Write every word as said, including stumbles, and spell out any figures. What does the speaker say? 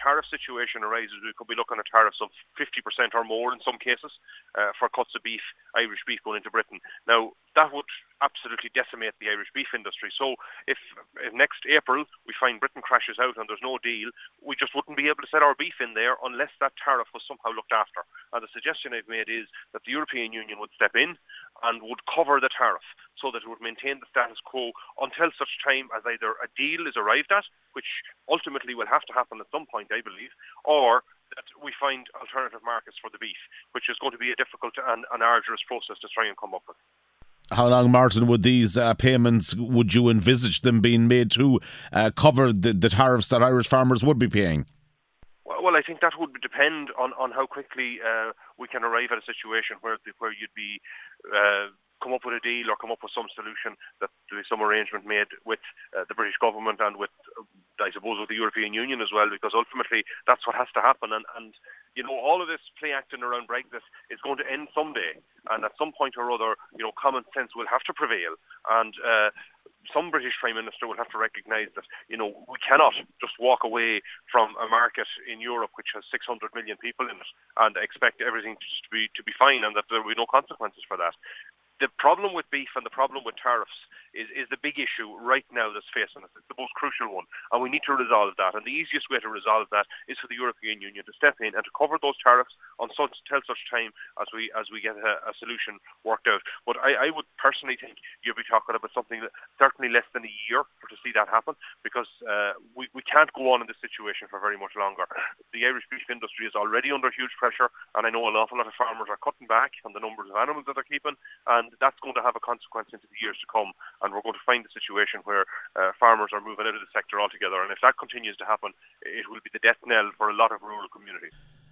tariff situation arises, we could be looking at tariffs of fifty percent or more in some cases uh, for cuts of beef, Irish beef going into Britain. Now, that would absolutely decimate the Irish beef industry. So if, if next April we find Britain crashes out and there's no deal, we just wouldn't be able to sell our beef in there unless that tariff was somehow looked after. And the suggestion I've made is that the European Union would step in and would cover the tariff so that it would maintain the status quo until such time as either a deal is arrived at, which ultimately will have to happen at some point, I believe, or that we find alternative markets for the beef, which is going to be a difficult and an arduous process to try and come up with. How long, Martin, would these uh, payments, would you envisage them being made to uh, cover the, the tariffs that Irish farmers would be paying? Well, well I think that would depend on, on how quickly uh, we can arrive at a situation where where you'd be uh, come up with a deal or come up with some solution, that there is some arrangement made with uh, the British government and with, uh, I suppose, with the European Union as well, because ultimately that's what has to happen. And, and you know, all of this play acting around Brexit is going to end someday, and at some point or other, you know, common sense will have to prevail. And uh, some British Prime Minister will have to recognise that, you know, we cannot just walk away from a market in Europe which has six hundred million people in it and expect everything to just be to be fine and that there will be no consequences for that. The problem with beef and the problem with tariffs is, is the big issue right now that's facing us. It's the most crucial one, and we need to resolve that. And the easiest way to resolve that is for the European Union to step in and to cover those tariffs until such, such time as we as we get a, a solution worked out. But I, I would personally think you'll be talking about something that certainly less than a year for to see that happen, because uh, we, we can't go on in this situation for very much longer. The Irish beef industry is already under huge pressure, and I know an awful lot of farmers are cutting back on the numbers of animals that they're keeping, and that's going to have a consequence into the years to come, and we're going to find a situation where uh, farmers are moving out of the sector altogether, and if that continues to happen, it will be the death knell for a lot of rural communities.